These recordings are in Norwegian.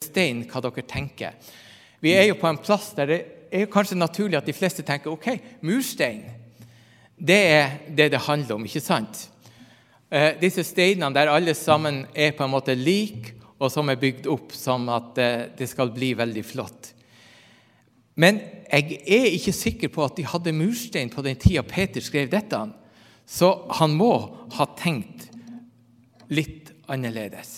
stein hva dere tenker. Vi jo på en plass der det kanskje naturlig at de fleste tenker, ok, murstein, det det handler om, ikke sant? Disse steinene der alle sammen på en måte lik, og som bygd opp som at det skal bli veldig flott. Men jeg ikke sikker på at de hadde murstein på den tiden Peter skrev dette, så han må ha tenkt litt annerledes.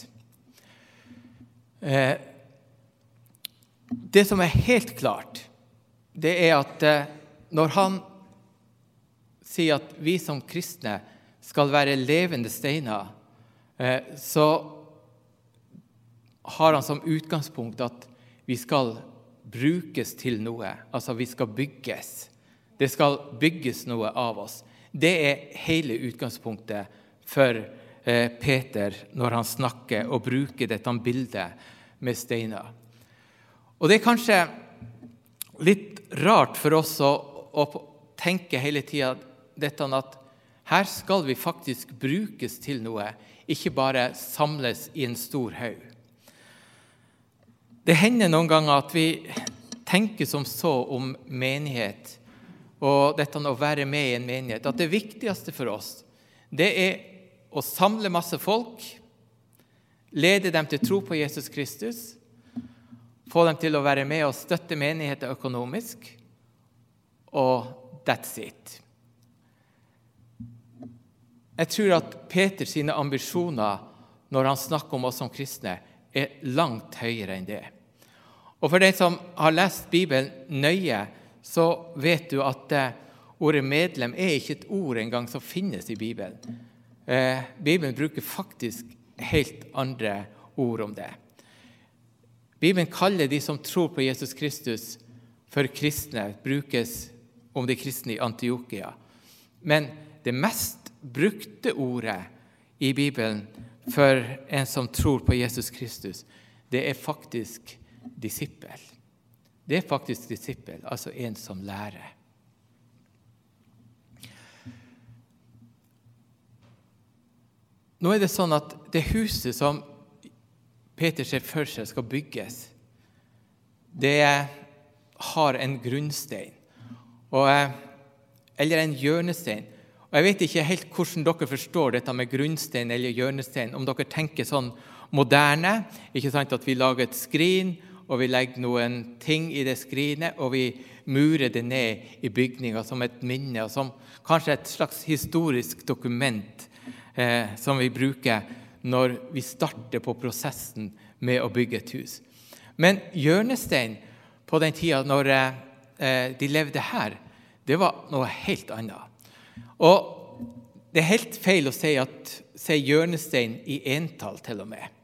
Det som helt klart, det at når han sier at vi som kristne skal være levende steiner, så har han som utgangspunkt at vi skal brukes til noe, altså vi skal bygges. Det skal bygges noe av oss. Det hele utgangspunktet for Peter når han snakker og bruker dette bildet med steiner. Og det kanskje litt rart for oss å tenke hele tiden dette at her skal vi faktisk brukes til noe, ikke bare samles i en stor haug. Det hender noen ganger at vi tenker som så om menighet, og dette å være med i en menighet, at det viktigste for oss, det å samle masse folk, lede dem til tro på Jesus Kristus, få dem til å være med og støtte menigheten økonomisk, og that's it. Jeg tror at Peter sine ambisjoner, når han snakker om oss som kristne, langt høyere enn det. Og for den som har lest Bibelen nøye, så vet du at ordet medlem ikke et ord engang som finnes i Bibelen. Bibelen bruker faktisk helt andre ord om det. Bibelen kaller de som tror på Jesus Kristus for kristne, brukes om de kristne i Antiokia. Men det mest brukte ordet i Bibelen for en som tror på Jesus Kristus, det faktisk disippel. Det faktisk disippel, altså en som lærer. Nå det sånn at det huset som Peter ser for seg skal bygges, det har en grunnstein, eller en hjørnestein. Og jeg vet ikke helt hvordan dere forstår dette med grunnstein eller hjørnestein, om dere tenker sånn moderne, ikke sant, at vi lager et skrin, og vi legger noen ting i det skrinet, og vi murer det ned i bygninger som et minne, og som kanskje et slags historisk dokument som vi bruker når vi starter på prosessen med å bygge et hus. Men hjørnestein på den tiden når de levde her, det var noe helt annet. Og det helt feil å si hjørnestein i entall til og med.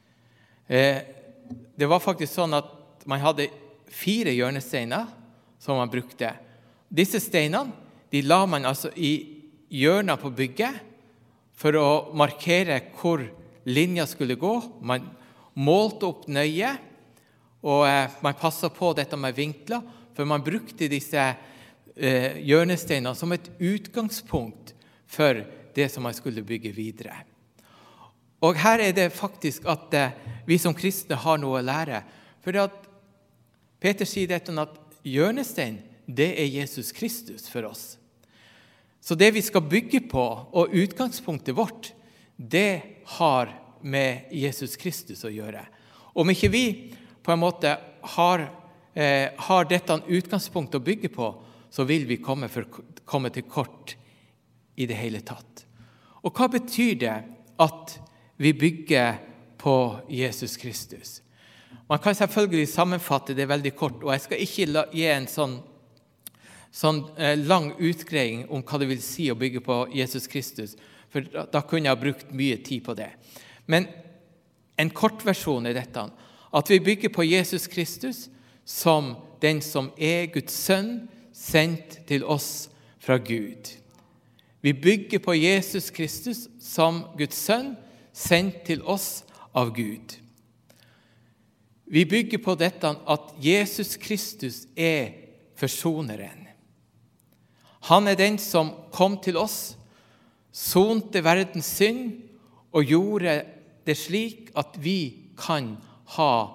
Det var faktisk sånn at man hadde 4 hjørnesteiner som man brukte. Disse steinene, de la man altså i hjørner på bygget for å markere hvor linja skulle gå. Man målte opp nøye, og man passet på dette med vinkler, for man brukte disse hjørnesteinene som et utgangspunkt for det som man skulle bygge videre. Og her det faktisk at vi som kristne har noe å lære, for at Peter sier dette at hjørnestein, det Jesus Kristus for oss. Så det vi skal bygge på, og utgangspunktet vårt, det har med Jesus Kristus å gjøre. Om ikke vi på en måte har dette utgangspunktet å bygge på, så vil vi komme til kort i det hele tatt. Og hva betyr det at vi bygger på Jesus Kristus? Man kan selvfølgelig sammenfatte det veldig kort, og jeg skal ikke gi en sånn lang utgreiing om hva det vil si å bygge på Jesus Kristus, for da kunne jeg ha brukt mye tid på det. Men en kort versjon dette, at vi bygger på Jesus Kristus som den som Guds sønn, sendt til oss fra Gud. Vi bygger på Jesus Kristus som Guds sønn, sendt til oss av Gud. Vi bygger på dette at Jesus Kristus forsoneren. Han den som kom til oss, sonte verdens synd og gjorde det slik at vi kan ha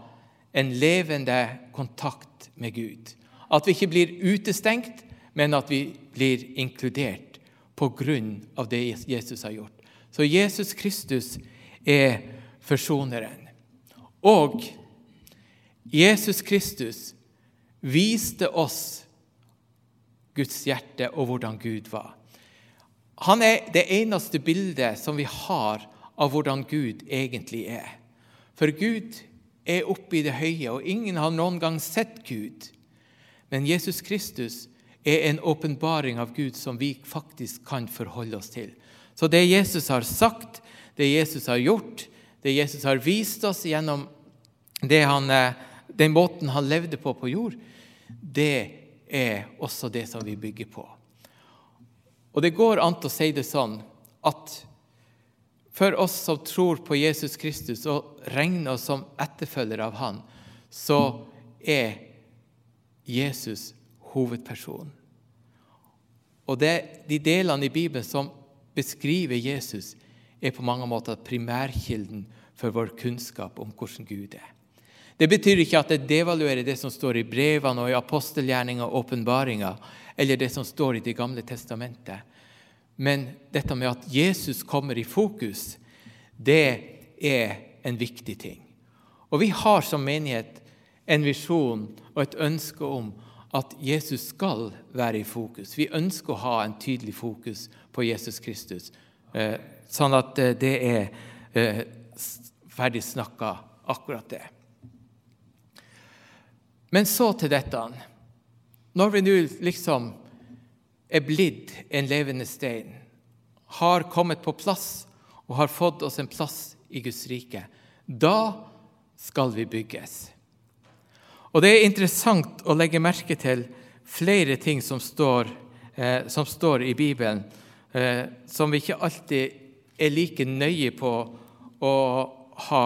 en levende kontakt med Gud. At vi ikke blir utestengt, men at vi blir inkludert på grunn av det Jesus har gjort. Så Jesus Kristus forsoneren. Og Jesus Kristus viste oss Guds hjerte og hvordan Gud var. Han det eneste bildet som vi har av hvordan Gud egentlig For Gud oppe i det høye, og ingen har noen gang sett Gud. Men Jesus Kristus en åpenbaring av Gud som vi faktisk kan forholde oss til. Så det Jesus har sagt, det Jesus har gjort, det Jesus har vist oss gjennom den måten han levde på jord, det også det som vi bygger på. Og det går an å si det sånn at for oss som tror på Jesus Kristus og regner oss som etterfølgere av han, så Jesus hovedpersonen. Og de delene i Bibelen som beskriver Jesus på mange måter primærkilden for vår kunnskap om hvordan Gud Det betyr ikke at det devaluerer det som står i brevene og i apostelgjerninger og åpenbaringer, eller det som står i det gamle testamentet. Men dette med at Jesus kommer i fokus, det en viktig ting. Og vi har som menighet en visjon og et ønske om at Jesus skal være i fokus. Vi ønsker å ha en tydelig fokus på Jesus Kristus, sånn at det ferdig snakket akkurat det. Men så til dette. Når vi nå liksom blitt en levende stein, har kommet på plass og har fått oss en plass i Guds rike, da skal vi bygges. Og det interessant å legge merke til flere ting som står i Bibelen, som vi ikke alltid like nøye på å ha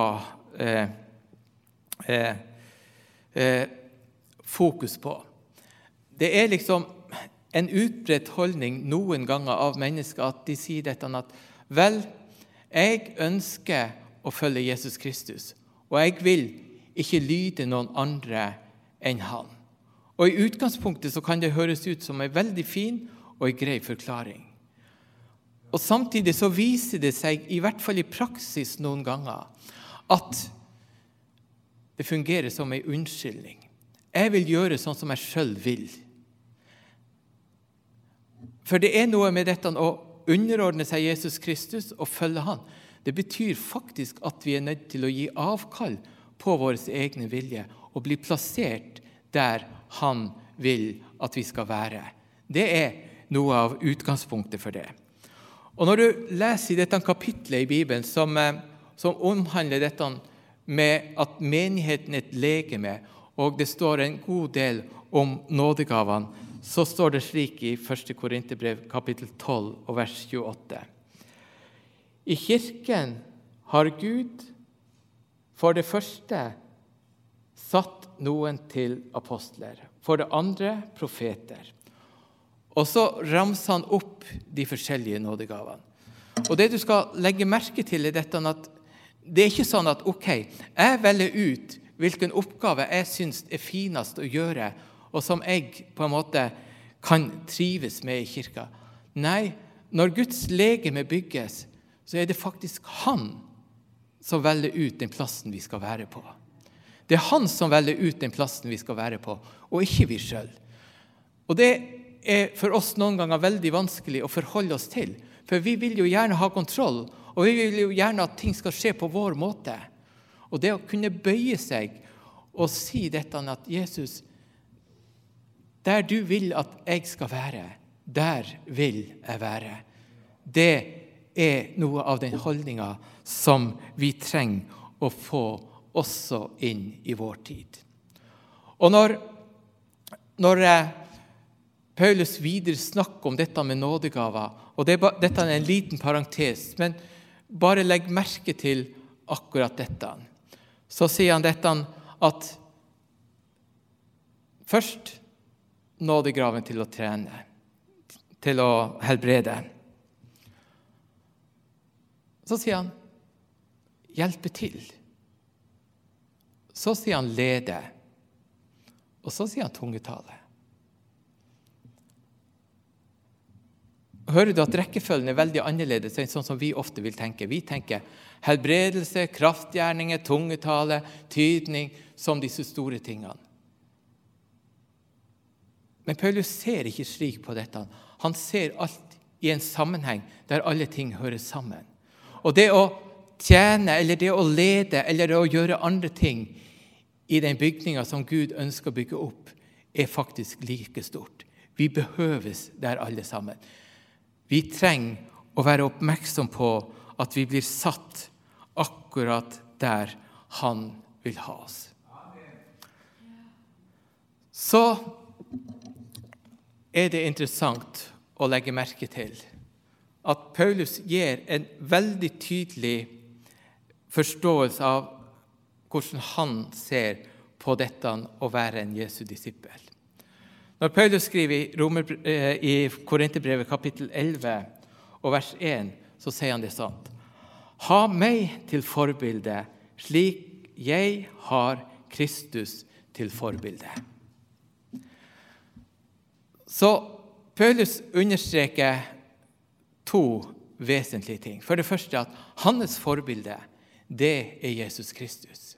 fokus på. Det liksom en utbredt holdning noen ganger av mennesker at de sier dette at vel, jeg ønsker å følge Jesus Kristus, og jeg vil ikke lyde noen andre enn han. Og i utgangspunktet så kan det høres ut som en veldig fin og en grei forklaring. Og samtidig så viser det seg, i hvert fall i praksis noen ganger, at det fungerer som en unnskyldning. Jeg vil gjøre sånn som jeg selv vil. For det noe med dette å underordne seg Jesus Kristus og følge han. Det betyr faktisk at vi nødt til å gi avkall på vår egne vilje og bli plassert der han vil at vi skal være. Det noe av utgangspunktet for det. Og når du leser i dette kapitlet i Bibelen som omhandler dette med at menigheten et legeme, og det står en god del om nådegavene, så står det slik i 1. Korinterbrev kapittel 12 og vers 28. I kirken har Gud for det første satt noen til apostler, for det andre profeter. Og så ramser han opp de forskjellige nådegavene. Og det du skal legge merke til dette, at det ikke sånn at ok, jeg velger ut hvilken oppgave jeg synes finest å gjøre, og som jeg på en måte kan trives med i kirka. Nei, når Guds legeme bygges, så det faktisk han som velger ut den plassen vi skal være på. Det han som velger ut den plassen vi skal være på, og ikke vi selv. Og det for oss noen ganger veldig vanskelig å forholde oss til, for vi vil jo gjerne ha kontroll, og vi vil jo gjerne at ting skal skje på vår måte. Og det å kunne bøye seg og si dette at Jesus, der du vil at jeg skal være, der vil jeg være. Det noe av den holdningen som vi trenger å få også inn i vår tid. Og når Paulus videre snakker om dette med nådegaver, og dette en liten parentes, men bare legg merke til akkurat dette. Så sier han dette at først nådegraven til å trene, til å helbrede. Så sier han hjelpe til. Så sier han lede, og så sier han tungetale. Hører du at rekkefølgen er veldig annerledes enn sånn som vi ofte vil tenke? Vi tenker helbredelse, kraftgjerninger, tungetale, tydning, som disse store tingene. Men Paulus ser ikke slik på dette. Han ser alt i en sammenheng der alle ting hører sammen. Og det å tjene, eller det å lede, eller det å gjøre andre ting i den bygningen som Gud ønsker å bygge opp, er faktisk like stort. Vi behøves der alle sammen. Vi trenger å være oppmerksom på at vi blir satt akkurat der han vil ha oss. Så er det interessant å legge merke til at Paulus gir en veldig tydelig forståelse av hvordan han ser på dette å være en Jesu disippel. Når Paulus skriver i Korinterbrevet kapittel 11 og vers 1, så sier han det sånn: «Ha meg til forbilde, slik jeg har Kristus til forbilde.» Så Paulus understreker to vesentlige ting. For det første at hans forbilde, det er Jesus Kristus.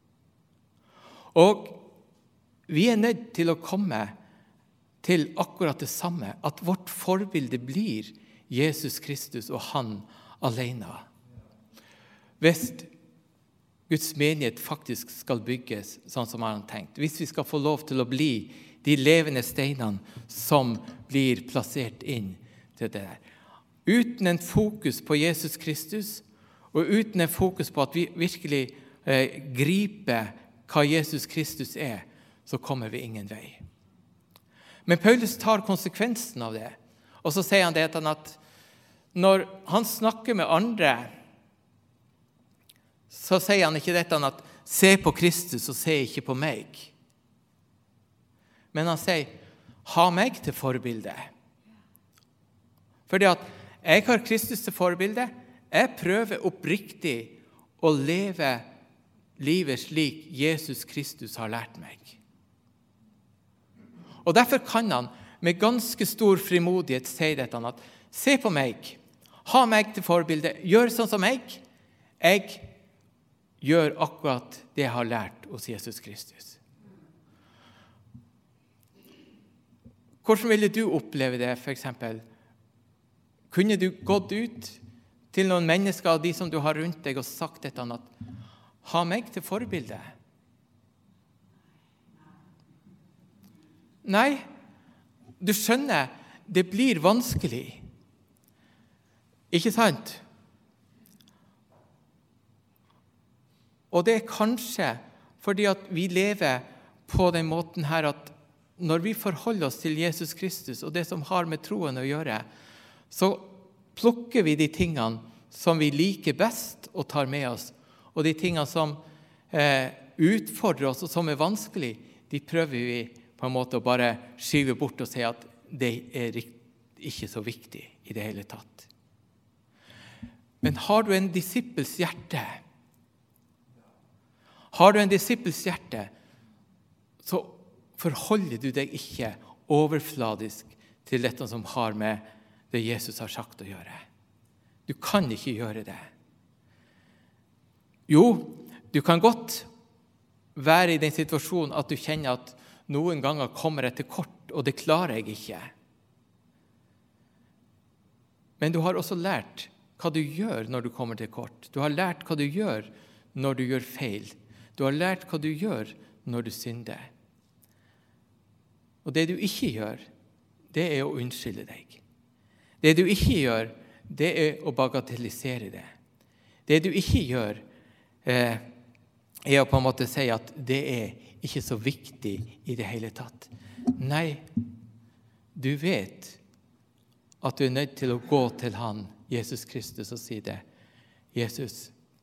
Og vi er nødt til å komme til akkurat det samme, at vårt forbilde blir Jesus Kristus og han alene. Hvis Guds menighet faktisk skal bygges sånn som han har tenkt, hvis vi skal få lov til å bli de levende steinene som blir plassert inn til det der, uten en fokus på Jesus Kristus, og uten en fokus på at vi virkelig griper hva Jesus Kristus er, så kommer vi ingen vei. Men Paulus tar konsekvensen av det, og så sier han det at når han snakker med andre, så sier han ikke dette at se på Kristus og se ikke på meg. Men han sier, ha meg til forbilde. Fordi at jeg har Kristus til forbilde, jeg prøver oppriktig å leve livet slik Jesus Kristus har lært meg. Og derfor kan han med ganske stor frimodighet si dette, at se på meg, ha meg til forbilde, gjør sånn som meg. Jeg gjør akkurat det jeg har lært hos Jesus Kristus. Hvordan ville du oppleve det, for eksempel? Kunne du gått ut til noen mennesker av de som du har rundt deg og sagt dette, at ha meg til forbilde? Nei, du skjønner, det blir vanskelig. Ikke sant? Og det er kanskje fordi at vi lever på den måten her at når vi forholder oss til Jesus Kristus og det som har med troen å gjøre, så plukker vi de tingene som vi liker best og tar med oss, og de tingene som utfordrer oss og som er vanskelig, de prøver vi på en måte å bare skyve bort og si at det er ikke så viktig i det hele tatt. Men har du en disippels hjerte, så forholder du deg ikke overfladisk til dette som har med det Jesus har sagt å gjøre. Du kan ikke gjøre det. Jo, du kan godt være i den situasjonen at du kjenner at noen ganger kommer jeg til kort, og det klarer jeg ikke. Men du har også lært hva du gjør når du kommer til kort. Du har lært hva du gjør når du gjør feil. Du har lært hva du gjør når du synder. Og det du ikke gjør, det er å unnskylde deg. Det du ikke gjør, det er å bagatellisere det. Det du ikke gjør, er å på en måte si at det er ikke så viktig i det hele tatt. Nei, du vet at du er nødt til å gå til han, Jesus Kristus, og si det. Jesus,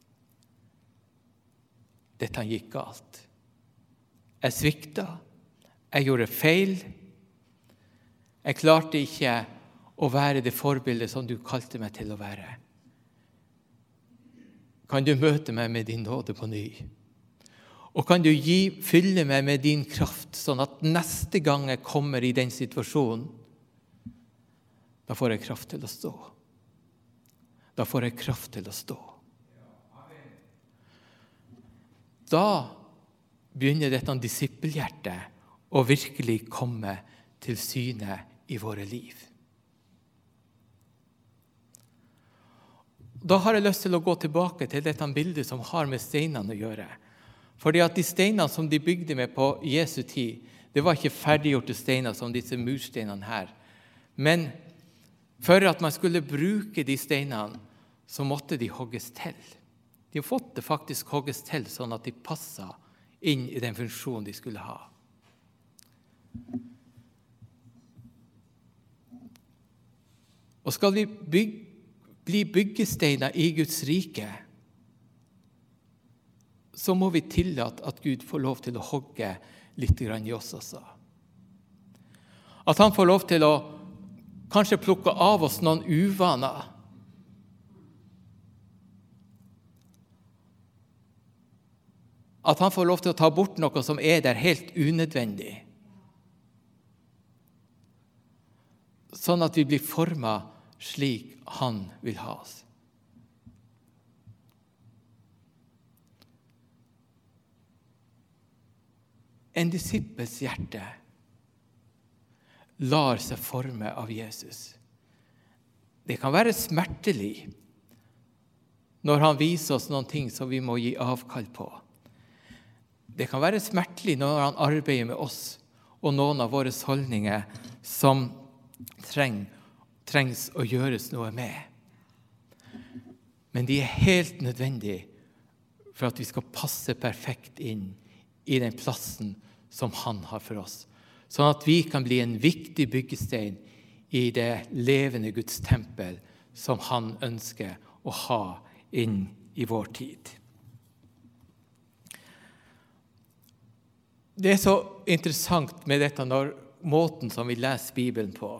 dette gikk galt. Jeg svikta. Jeg gjorde feil. Jeg klarte ikke å være det forbildet som du kalte meg til å være. Kan du møte meg med din nåde på ny? Og kan du fylle meg med din kraft, sånn at neste gang jeg kommer i den situasjonen, da får jeg kraft til å stå. Da får jeg kraft til å stå. Da begynner dette disippelhjertet å virkelig komme til syne i våre liv. Da har jeg lyst til å gå tilbake til dette bildet som har med steinene å gjøre. Fordi at de steinene som de bygde med på Jesu tid, det var ikke ferdiggjorte steiner som disse mursteinene her. Men for at man skulle bruke de steinene, så måtte de hogges til. De måtte faktisk hogges til sånn at de passet inn i den funksjonen de skulle ha. Og skal vi bli byggesteiner i Guds rike, så må vi tillate at Gud får lov til å hogge litt grann i oss også. At han får lov til å kanskje plukke av oss noen uvaner. At han får lov til å ta bort noe som er der helt unødvendig. Sånn at vi blir formet slik han vil ha oss. En disippels hjerte lar seg forme av Jesus. Det kan være smertelig når han viser oss noen ting som vi må gi avkall på. Det kan være smertelig når han arbeider med oss og noen av våre holdninger som trengs å gjøres noe med. Men de er helt nødvendige for at vi skal passe perfekt inn i den plassen som han har for oss. Sånn at vi kan bli en viktig byggestein i det levende Guds tempel som han ønsker å ha inn i vår tid. Det er så interessant med dette når måten som vi leser Bibelen på.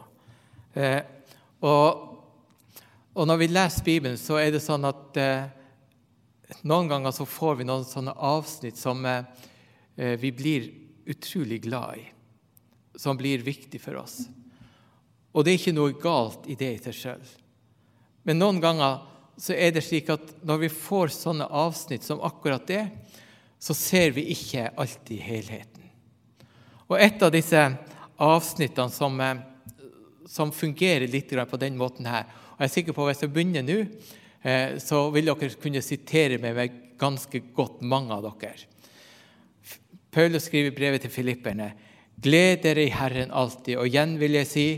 Og når vi leser Bibelen, så er det sånn at noen ganger så får vi noen sånne avsnitt som vi blir utrolig glad i, som blir viktig for oss. Og det er ikke noe galt i det i seg selv. Men noen ganger så er det slik at når vi får sånne avsnitt som akkurat det, så ser vi ikke alltid helheten. Og et av disse avsnittene som fungerer litt på den måten her, og jeg er sikker på at hvis jeg begynner nå, så vil dere kunne sitere meg ganske godt, mange av dere. Paulus skriver i brevet til Filipperne: gled dere i Herren alltid, og igjen vil jeg si,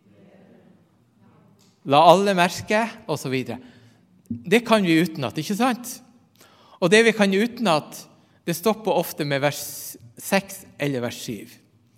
la alle merke, og så videre. Det kan vi utenat, ikke sant? Og det vi kan utenat, det stopper ofte med vers 6 eller vers 7.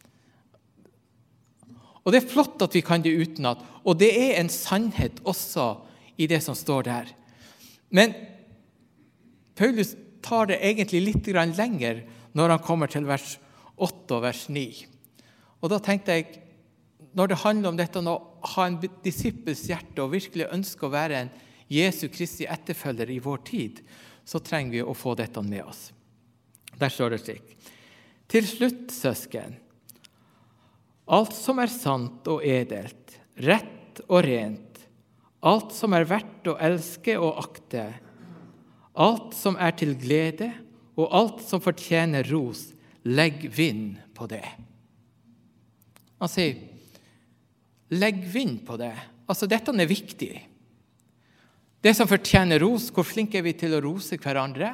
Og det er flott at vi kan det utenat, og det er en sannhet også i det som står der. Men Paulus tar det egentlig litt lenger når han kommer til vers 8 og vers 9. Og da tenkte jeg, når det handler om dette å ha en disippels hjerte og virkelig ønske å være en Jesu Kristi etterfølger i vår tid, så trenger vi å få dette med oss. Der står det slik: til slutt, søsken, alt som er sant og edelt, rett og rent, alt som er verdt å elske og akte, alt som er til glede, og alt som fortjener ros, legg vind på det. Han sier, legg vind på det. Altså, dette er viktig. Det som fortjener ros, hvor flink er vi til å rose hverandre?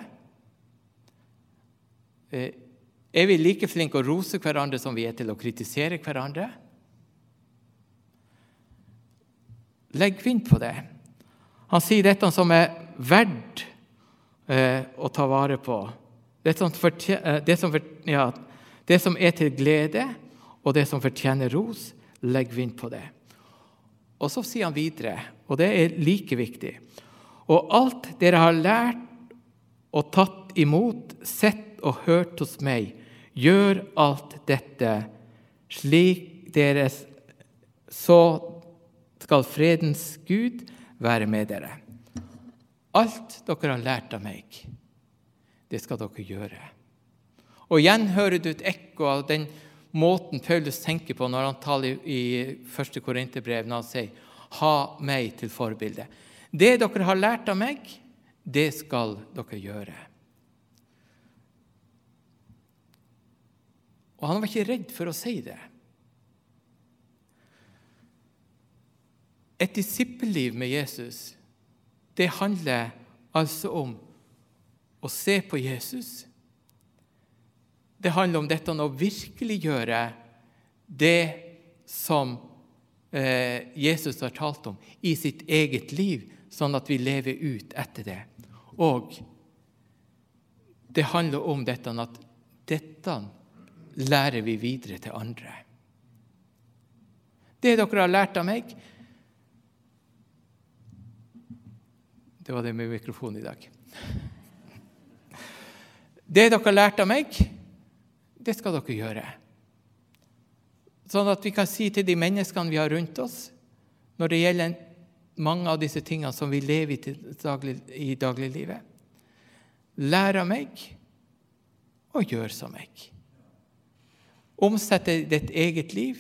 Er vi like flinke å rose hverandre som vi er til å kritisere hverandre? Legg vind på det. Han sier dette som er verdt å ta vare på. Det som er til glede, og det som fortjener ros, legg vind på det. Og så sier han videre, og det er like viktig: og alt dere har lært og tatt imot, sett og hørt hos meg, gjør alt dette, slik dere, så skal fredens Gud være med dere. Alt dere har lært av meg, det skal dere gjøre. Og igjen hører du et ekko av den måten Paulus tenker på når han taler i 1. Korinterbrev, når han sier, ha meg til forbilde. Det dere har lært av meg, det skal dere gjøre. Og han var ikke redd for å si det. Et disippelliv med Jesus, det handler altså om å se på Jesus. Det handler om dette å virkelig gjøre det som Jesus har talt om i sitt eget liv, sånn at vi lever ut etter det. Og det handler om dette at dette lærer vi videre til andre. Det dere har lært av meg, det var det med mikrofonen i dag. Det dere har lært av meg, det skal dere gjøre. Sånn at vi kan si til de menneskene vi har rundt oss, når det gjelder mange av disse tingene som vi lever i dagliglivet, lær av meg og gjør som meg. Omsette ditt eget liv,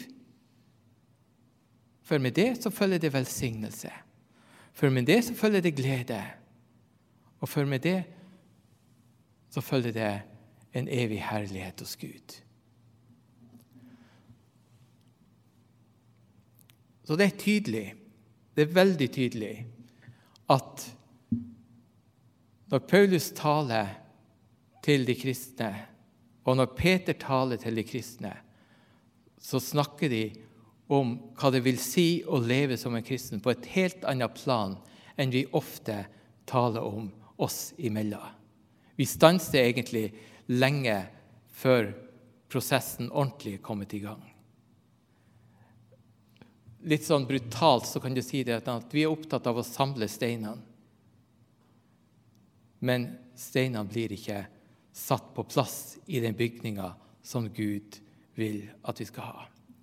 for med det så følger det velsignelse. For med det så følger det glede. Og for med det så følger det en evig herlighet hos Gud. Så det er tydelig, det er veldig tydelig, at når Paulus taler til de kristne, og når Peter taler til de kristne, så snakker de om hva det vil si å leve som en kristen på et helt annet plan enn vi ofte taler om oss imellom. Vi stanser egentlig lenge før prosessen ordentlig er kommet i gang. Litt sånn brutalt så kan du si det at vi er opptatt av å samle steinene. Men steinene blir ikke satt på plass i den bygningen som Gud vil at vi skal ha.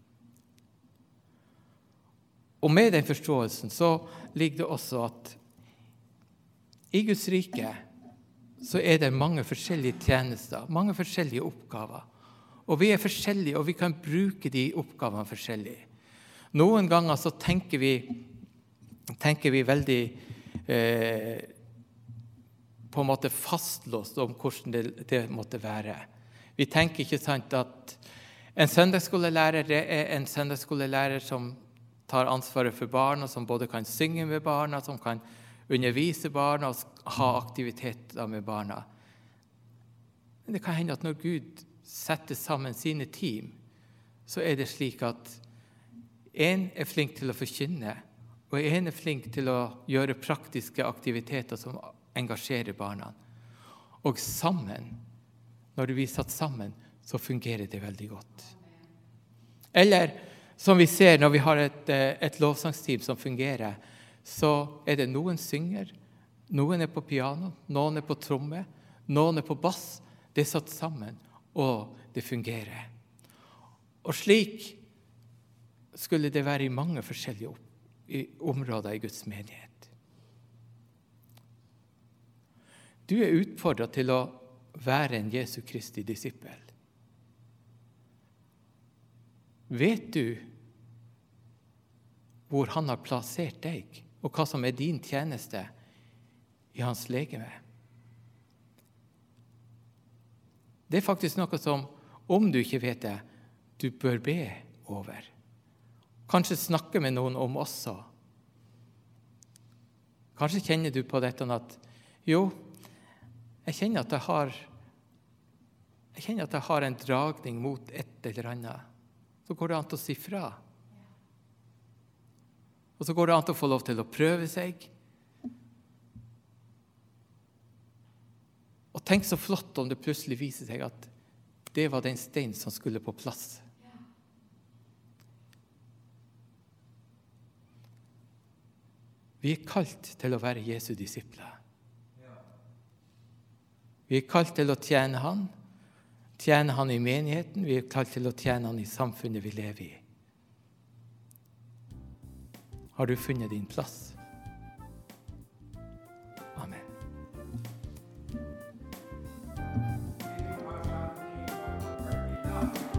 Og med den forståelsen så ligger det også at i Guds rike så er det mange forskjellige tjenester, mange forskjellige oppgaver. Og vi er forskjellige, og vi kan bruke de oppgavene forskjellig. Noen ganger så tenker vi veldig på en måte fastlåst om hvordan det måtte være. Vi tenker ikke sant at en søndagsskolelærer er en søndagsskolelærer som tar ansvaret for barna, som både kan synge med barna, som kan undervise barna og ha aktiviteter med barna. Men det kan hende at når Gud setter sammen sine team, så er det slik at en er flink til å forkynne, og en er flink til å gjøre praktiske aktiviteter som engasjerer barna. Og sammen, når det blir satt sammen, så fungerer det veldig godt. Eller som vi ser når vi har et lovsangsteam som fungerer, så er det noen synger, noen er på piano, noen er på tromme, noen er på bass. Det er satt sammen, og det fungerer. Og slik skulle det være i mange forskjellige områder i Guds menighet. Du er utfordret til å være en Jesu Kristi disippel. Vet du hvor han har plassert deg, og hva som er din tjeneste i hans legeme? Det er faktisk noe som, om du ikke vet det, du bør be over. Kanskje snakke med noen om også. Kanskje kjenner du på dette at, jo, jeg kjenner at jeg har en dragning mot et eller annet. Så går det an til å si fra. Og så går det an til å få lov til å prøve seg. Og tenk så flott om det plutselig viser seg at det var den stein som skulle på plass. Vi er kalt til å være Jesu disipler. Vi er kalt til å tjene han i menigheten, vi er kalt til å tjene han i samfunnet vi lever i. Har du funnet din plass? Amen. dag.